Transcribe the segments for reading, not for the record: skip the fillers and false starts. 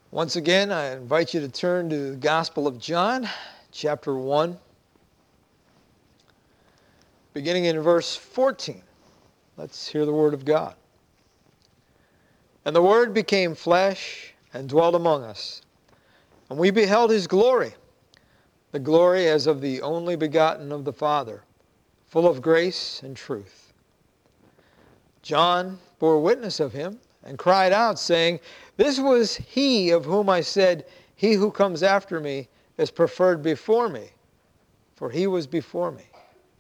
Once again, I invite you to turn to the Gospel of John, chapter 1, beginning in verse 14. Let's hear the Word of God. And the Word became flesh and dwelt among us, and we beheld His glory, the glory as of the only begotten of the Father, full of grace and truth. John bore witness of Him, and cried out, saying, This was he of whom I said, He who comes after me is preferred before me, for he was before me.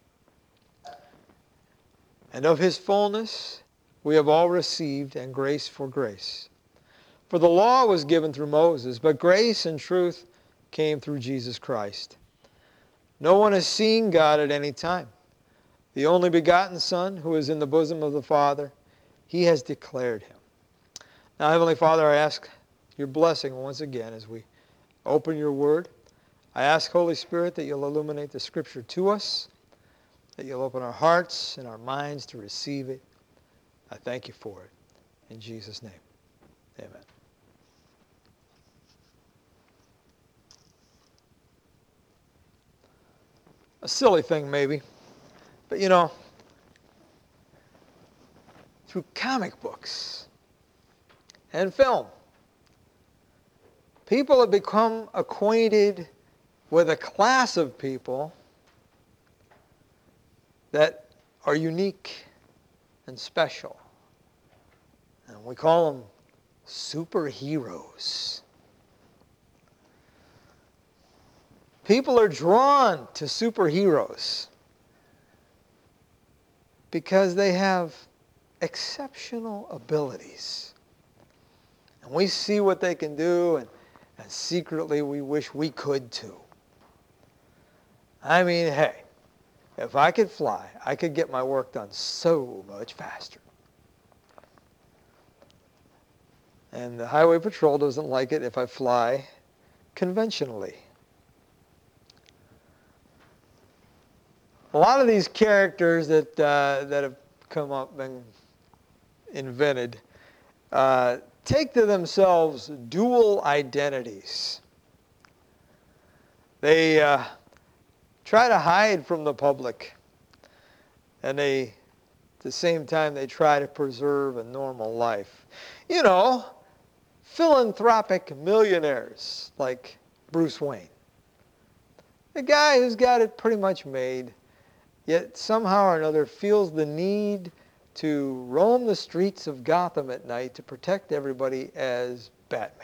And of his fullness we have all received, and grace for grace. For the law was given through Moses, but grace and truth came through Jesus Christ. No one has seen God at any time. The only begotten Son, who is in the bosom of the Father, He has declared Him. Now, Heavenly Father, I ask your blessing once again as we open your word. I ask, Holy Spirit, that you'll illuminate the Scripture to us, that you'll open our hearts and our minds to receive it. I thank you for it. In Jesus' name, amen. A silly thing maybe, but through comic books and film, people have become acquainted with a class of people that are unique and special. And we call them superheroes. People are drawn to superheroes because they have exceptional abilities. And we see what they can do, and secretly we wish we could too. I mean, hey, if I could fly, I could get my work done so much faster. And the Highway Patrol doesn't like it if I fly conventionally. A lot of these characters that have come up and invented take to themselves dual identities. They try to hide from the public, and at the same time they try to preserve a normal life. Philanthropic millionaires like Bruce Wayne. The guy who's got it pretty much made, yet somehow or another feels the need to roam the streets of Gotham at night to protect everybody as Batman.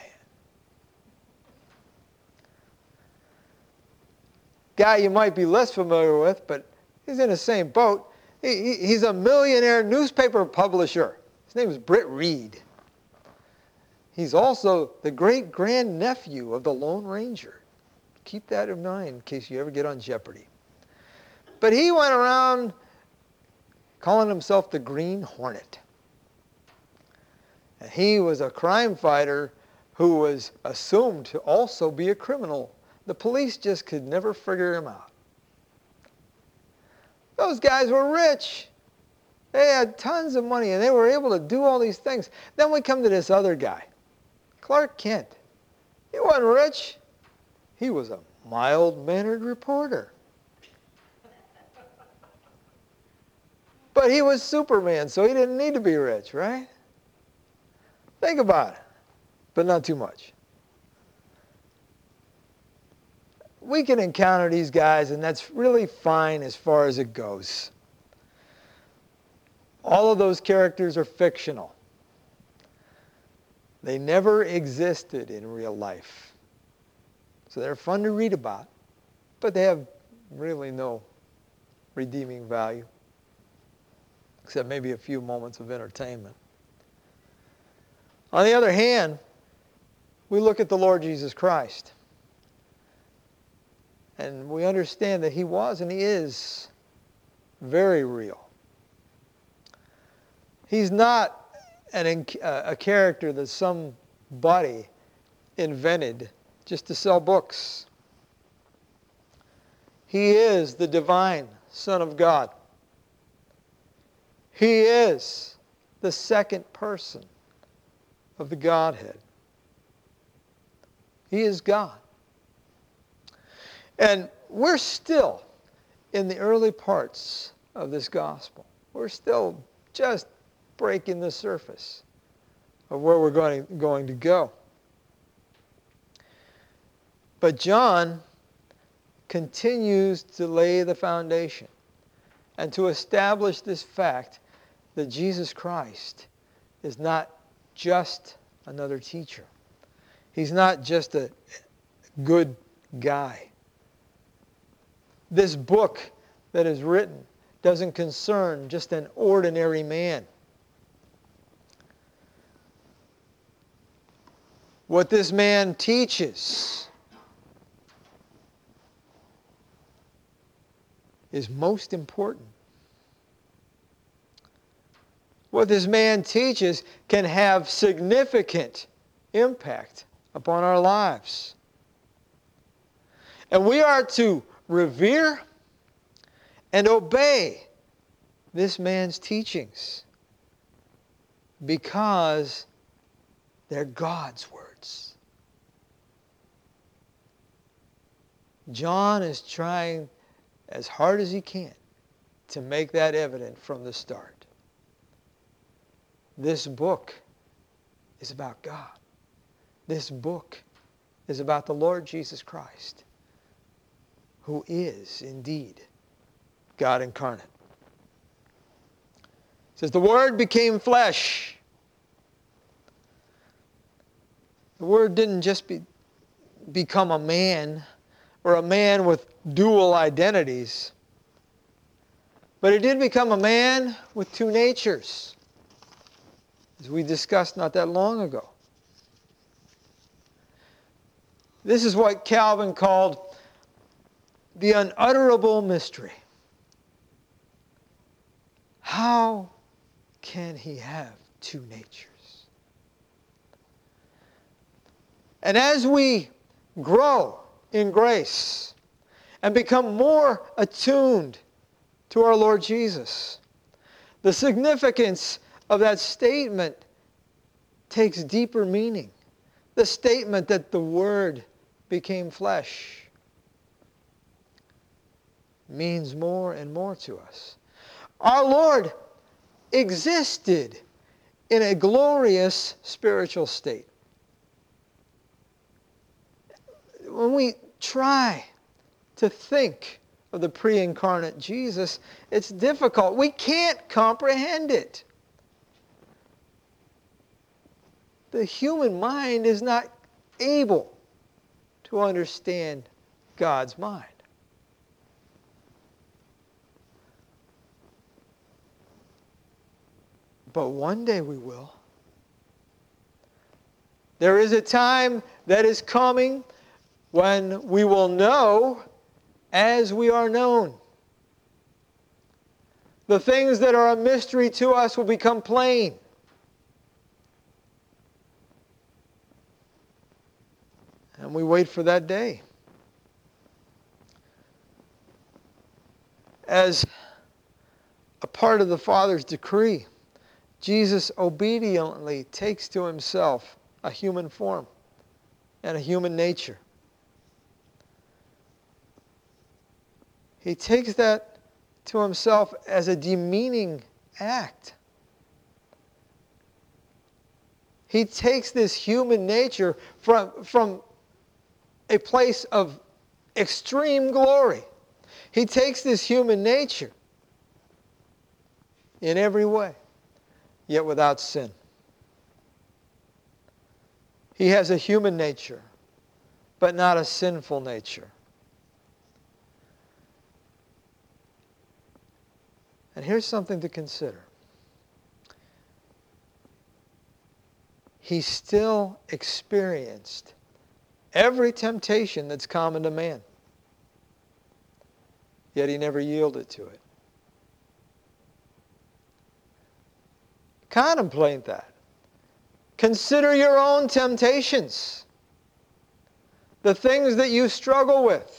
Guy you might be less familiar with, but he's in the same boat. He's a millionaire newspaper publisher. His name is Britt Reed. He's also the great-grandnephew of the Lone Ranger. Keep that in mind in case you ever get on Jeopardy. But he went around calling himself the Green Hornet. And he was a crime fighter who was assumed to also be a criminal. The police just could never figure him out. Those guys were rich. They had tons of money, and they were able to do all these things. Then we come to this other guy, Clark Kent. He wasn't rich. He was a mild-mannered reporter. But he was Superman, so he didn't need to be rich, right? Think about it, but not too much. We can encounter these guys, and that's really fine as far as it goes. All of those characters are fictional. They never existed in real life. So they're fun to read about, but they have really no redeeming value, except maybe a few moments of entertainment. On the other hand, we look at the Lord Jesus Christ, and we understand that He was and He is very real. He's not a character that somebody invented just to sell books. He is the divine Son of God. He is the second person of the Godhead. He is God. And we're still in the early parts of this gospel. We're still just breaking the surface of where we're going to go. But John continues to lay the foundation and to establish this fact that Jesus Christ is not just another teacher. He's not just a good guy. This book that is written doesn't concern just an ordinary man. What this man teaches is most important. What this man teaches can have significant impact upon our lives. And we are to revere and obey this man's teachings because they're God's words. John is trying as hard as he can to make that evident from the start. This book is about God. This book is about the Lord Jesus Christ, who is indeed God incarnate. It says, the Word became flesh. The Word didn't just become a man or a man with dual identities, but it did become a man with two natures, as we discussed not that long ago. This is what Calvin called the unutterable mystery. How can he have two natures? And as we grow in grace and become more attuned to our Lord Jesus, the significance of that statement takes deeper meaning. The statement that the Word became flesh means more and more to us. Our Lord existed in a glorious spiritual state. When we try to think of the pre-incarnate Jesus, it's difficult. We can't comprehend it. The human mind is not able to understand God's mind. But one day we will. There is a time that is coming when we will know as we are known. The things that are a mystery to us will become plain. And we wait for that day. As a part of the Father's decree, Jesus obediently takes to himself a human form and a human nature. He takes that to himself as a demeaning act. He takes this human nature from a place of extreme glory. He takes this human nature in every way, yet without sin. He has a human nature, but not a sinful nature. And here's something to consider. He still experienced every temptation that's common to man. Yet he never yielded to it. Contemplate that. Consider your own temptations. The things that you struggle with.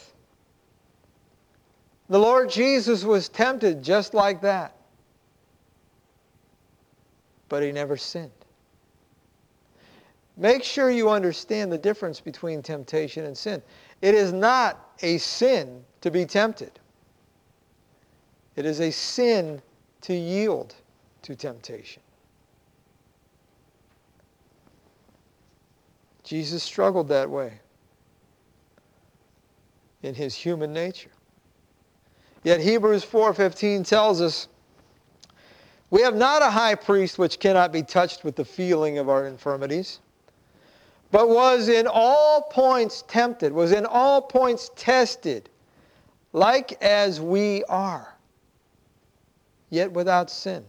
The Lord Jesus was tempted just like that. But he never sinned. make sure you understand the difference between temptation and sin. It is not a sin to be tempted. It is a sin to yield to temptation. Jesus struggled that way in his human nature. Yet Hebrews 4:15 tells us, we have not a high priest which cannot be touched with the feeling of our infirmities, but was in all points tempted, was in all points tested, like as we are, yet without sin.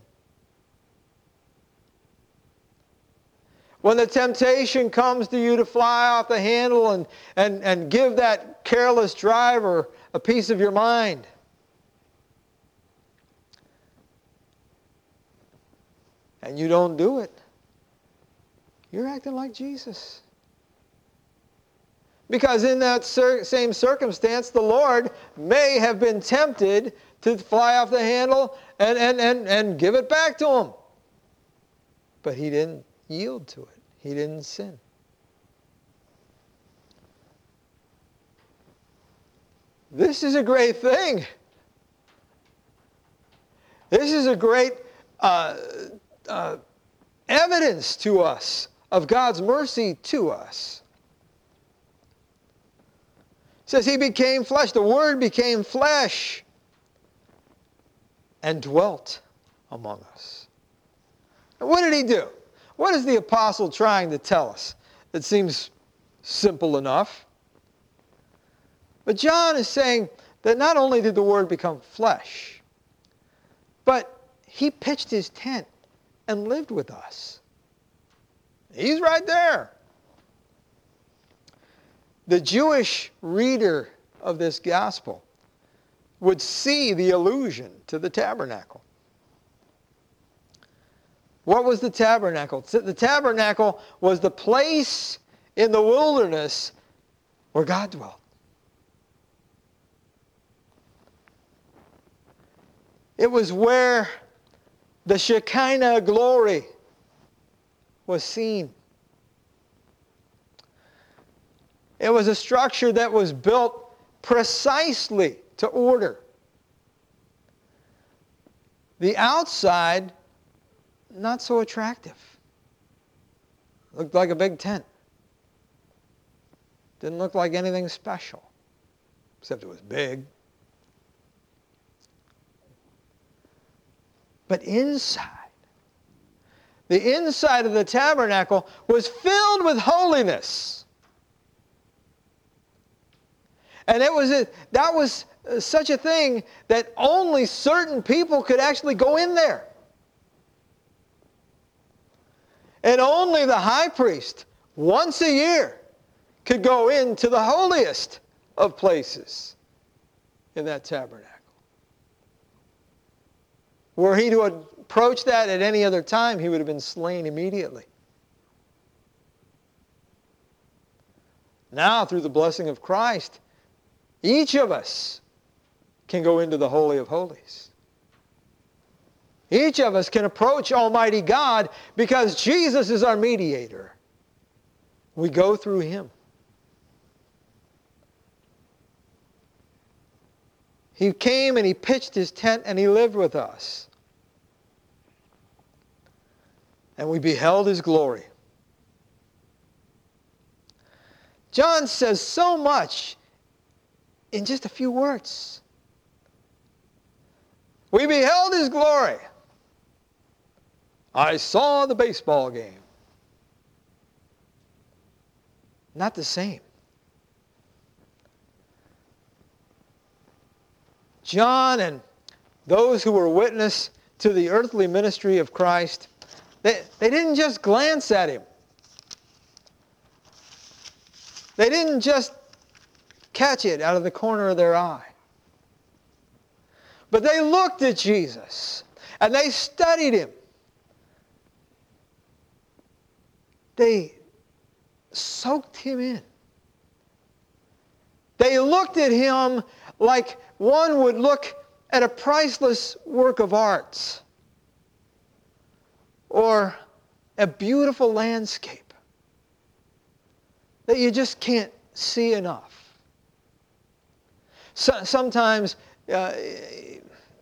When the temptation comes to you to fly off the handle and give that careless driver a piece of your mind, and you don't do it, you're acting like Jesus. Because in that same circumstance, the Lord may have been tempted to fly off the handle and give it back to him. But he didn't yield to it. He didn't sin. This is a great thing. This is a great evidence to us of God's mercy to us. It says he became flesh. The Word became flesh and dwelt among us. And what did he do? What is the apostle trying to tell us? It seems simple enough. But John is saying that not only did the Word become flesh, but he pitched his tent and lived with us. He's right there. The Jewish reader of this gospel would see the allusion to the tabernacle. What was the tabernacle? The tabernacle was the place in the wilderness where God dwelt. It was where the Shekinah glory was seen. It was a structure that was built precisely to order. The outside, not so attractive. Looked like a big tent. Didn't look like anything special, except it was big. But inside, the inside of the tabernacle was filled with holiness. And that was such a thing that only certain people could actually go in there. And only the high priest, once a year, could go into the holiest of places in that tabernacle. Were he to approach that at any other time, he would have been slain immediately. Now, through the blessing of Christ, each of us can go into the Holy of Holies. Each of us can approach Almighty God because Jesus is our mediator. We go through Him. He came and He pitched His tent and He lived with us. And we beheld His glory. John says so much in just a few words. We beheld His glory. I saw the baseball game. Not the same. John and those who were witness to the earthly ministry of Christ, they didn't just glance at Him. They didn't just catch it out of the corner of their eye. But they looked at Jesus and they studied Him. They soaked Him in. They looked at Him like one would look at a priceless work of art or a beautiful landscape. that you just can't see enough. Sometimes, I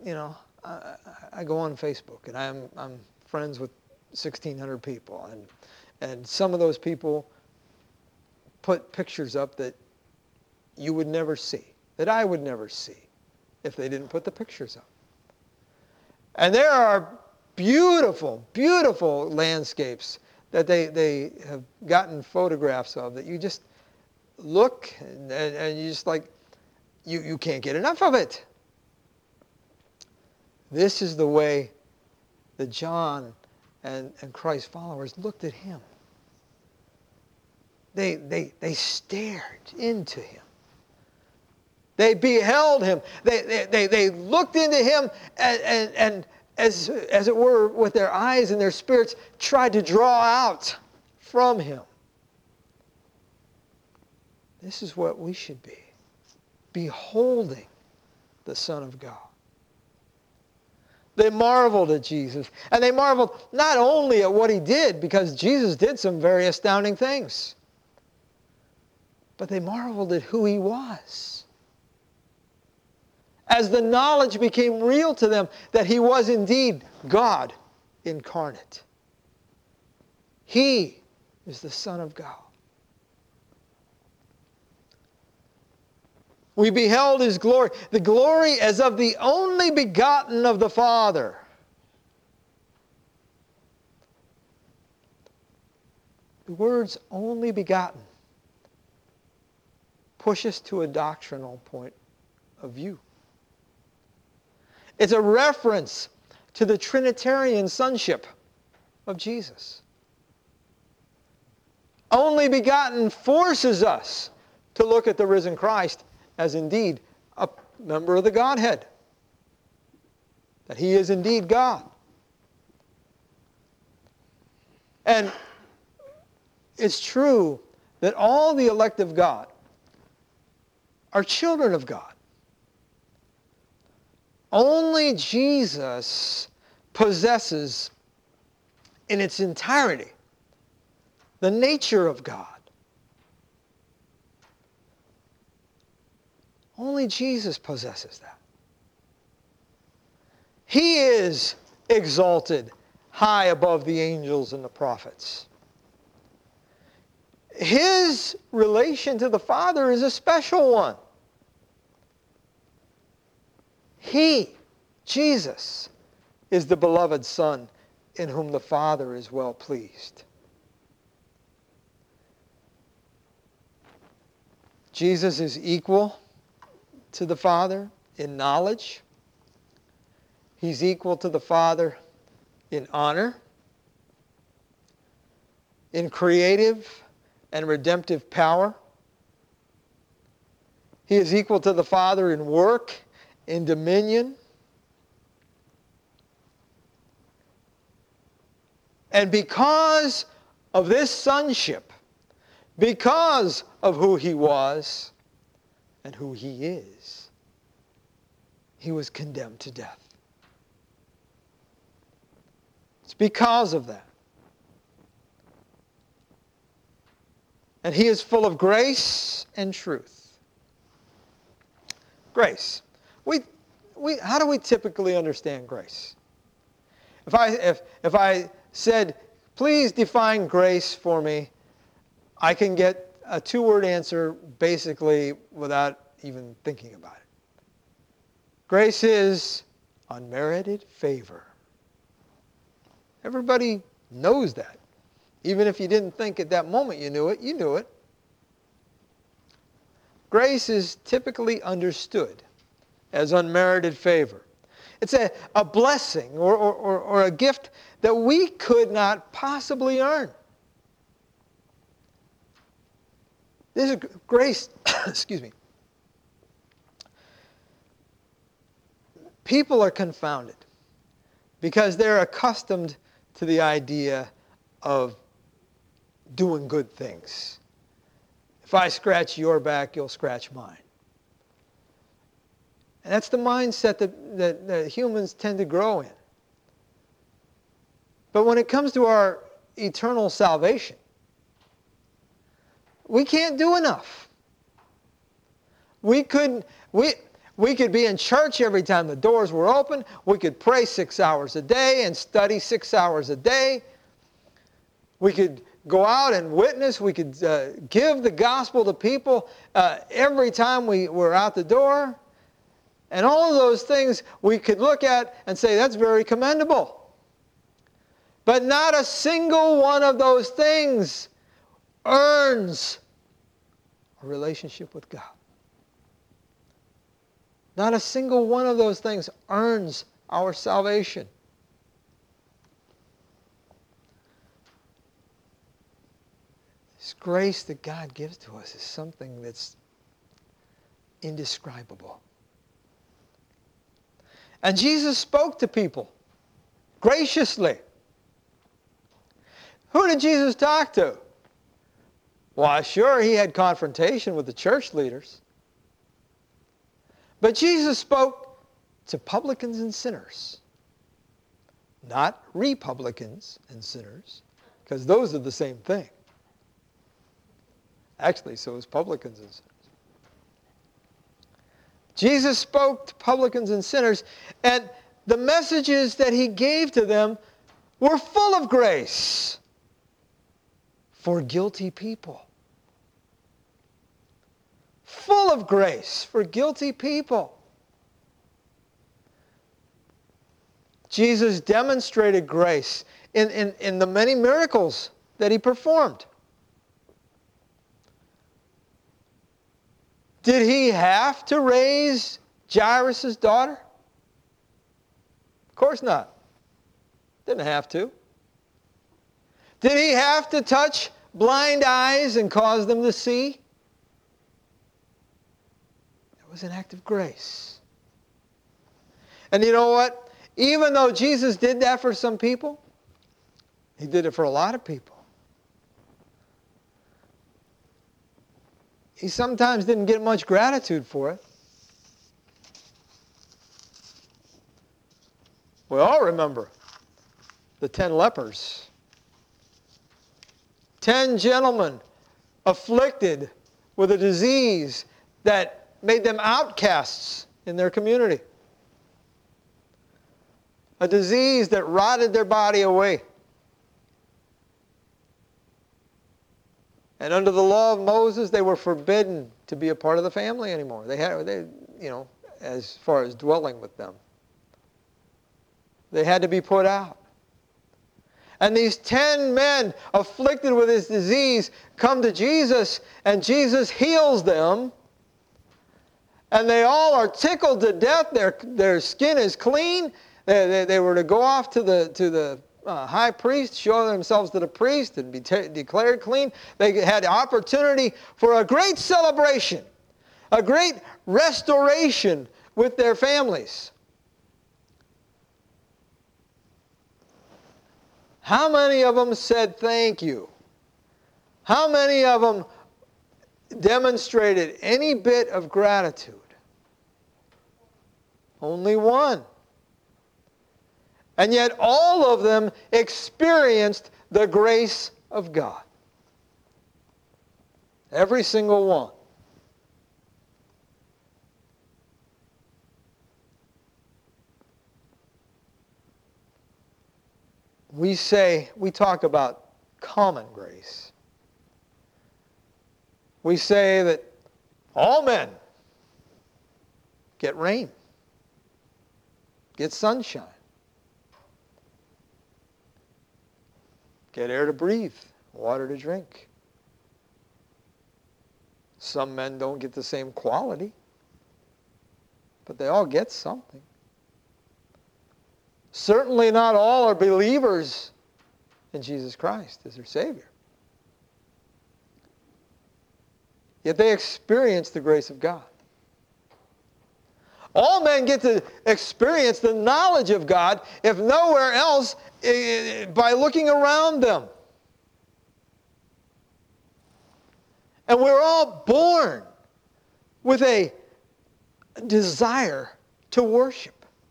go on Facebook and I'm friends with 1,600 people, and some of those people put pictures up that you would never see, that I would never see if they didn't put the pictures up. And there are beautiful, beautiful landscapes that they have gotten photographs of that you just look and you just you can't get enough of it. This is the way that John and Christ's followers looked at him. They stared into him. They beheld him. They looked into him and as it were, with their eyes and their spirits, tried to draw out from him. This is what we should be, beholding the Son of God. They marveled at Jesus. And they marveled not only at what he did, because Jesus did some very astounding things, but they marveled at who he was. As the knowledge became real to them that he was indeed God incarnate. He is the Son of God. We beheld his glory, the glory as of the only begotten of the Father. The words only begotten push us to a doctrinal point of view. It's a reference to the Trinitarian sonship of Jesus. Only begotten forces us to look at the risen Christ as indeed a member of the Godhead. That he is indeed God. And it's true that all the elect of God are children of God. Only Jesus possesses in its entirety the nature of God. Only Jesus possesses that. He is exalted high above the angels and the prophets. His relation to the Father is a special one. He, Jesus, is the beloved Son in whom the Father is well pleased. Jesus is equal to the Father in knowledge. He's equal to the Father in honor, in creative and redemptive power. He is equal to the Father in work, in dominion. And because of this sonship, because of who he was and who he is, he was condemned to death. It's because of that. And he is full of grace and truth. Grace. How do we typically understand grace? If I said, please define grace for me, I can get a two-word answer basically without even thinking about it. Grace is unmerited favor. Everybody knows that. Even if you didn't think at that moment you knew it. Grace is typically understood as unmerited favor. It's a blessing or a gift that we could not possibly earn. This is grace, excuse me. People are confounded because they're accustomed to the idea of doing good things. If I scratch your back, you'll scratch mine. And that's the mindset that humans tend to grow in. But when it comes to our eternal salvation, We can't do enough. We could be in church every time the doors were open. We could pray 6 hours a day and study 6 hours a day. We could go out and witness. We could give the gospel to people every time we were out the door. And all of those things we could look at and say, that's very commendable. But not a single one of those things earns a relationship with God. Not a single one of those things earns our salvation. This grace that God gives to us is something that's indescribable. And Jesus spoke to people graciously. Who did Jesus talk to? Well, sure, he had confrontation with the church leaders. But Jesus spoke to publicans and sinners, not republicans and sinners, because those are the same thing. Actually, so is publicans and sinners. Jesus spoke to publicans and sinners, and the messages that he gave to them were full of grace for guilty people. Full of grace for guilty people. Jesus demonstrated grace in the many miracles that he performed. Did he have to raise Jairus' daughter? Of course not. Didn't have to. Did he have to touch blind eyes and cause them to see? It was an act of grace. And you know what? Even though Jesus did that for some people, he did it for a lot of people. He sometimes didn't get much gratitude for it. We all remember the 10 lepers. 10 gentlemen afflicted with a disease that made them outcasts in their community. A disease that rotted their body away. And under the law of Moses, they were forbidden to be a part of the family anymore. As far as dwelling with them. They had to be put out. And these 10 men afflicted with this disease come to Jesus, and Jesus heals them. And they all are tickled to death. Their skin is clean. They were to go off to the high priest, show themselves to the priest, and be declared clean. They had the opportunity for a great celebration, a great restoration with their families. How many of them said thank you? How many of them demonstrated any bit of gratitude? Only one. And yet all of them experienced the grace of God. Every single one. We talk about common grace. We say that all men get rain, get sunshine, get air to breathe, water to drink. Some men don't get the same quality, but they all get something. Certainly not all are believers in Jesus Christ as their Savior. Yet they experience the grace of God. All men get to experience the knowledge of God, if nowhere else, by looking around them. And we're all born with a desire to worship.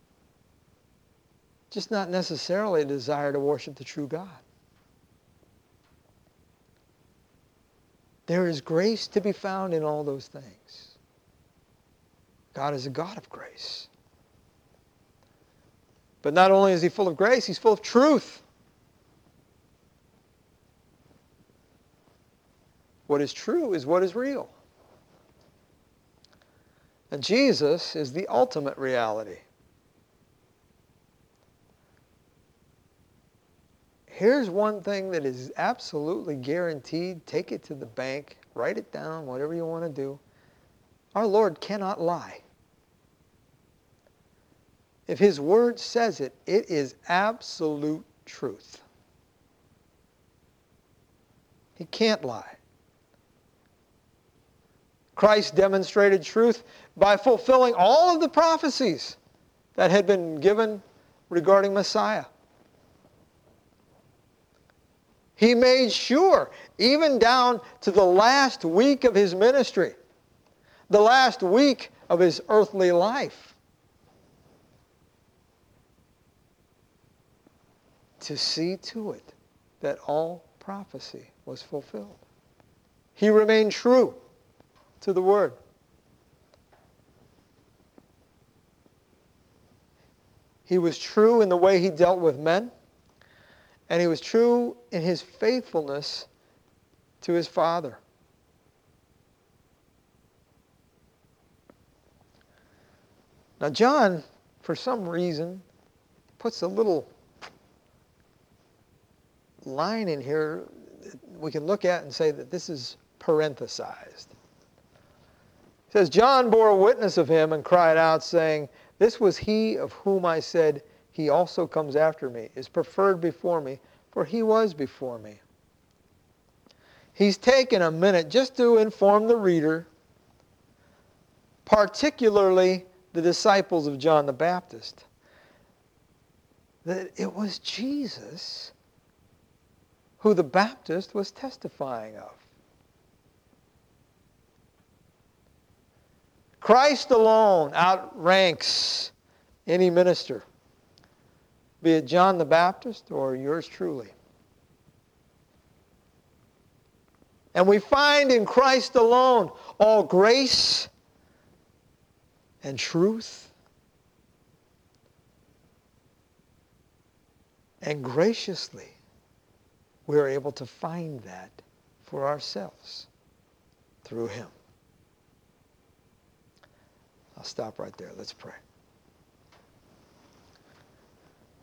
Just not necessarily a desire to worship the true God. There is grace to be found in all those things. God is a God of grace. But not only is he full of grace, he's full of truth. What is true is what is real. And Jesus is the ultimate reality. Here's one thing that is absolutely guaranteed. Take it to the bank. Write it down, whatever you want to do. Our Lord cannot lie. If his word says it, it is absolute truth. He can't lie. Christ demonstrated truth by fulfilling all of the prophecies that had been given regarding Messiah. He made sure, even down to the last week of his ministry, the last week of his earthly life, to see to it that all prophecy was fulfilled. He remained true to the Word. He was true in the way he dealt with men, and he was true in his faithfulness to his Father. Now John, for some reason, puts a little line in here we can look at and say that this is parenthesized. It says, John bore witness of him and cried out, saying, this was he of whom I said, he also comes after me, is preferred before me, for he was before me. He's taken a minute just to inform the reader, particularly the disciples of John the Baptist, that it was Jesus who the Baptist was testifying of. Christ alone outranks any minister, be it John the Baptist or yours truly. And we find in Christ alone all grace and truth and graciously we're able to find that for ourselves through him. I'll stop right there. Let's pray.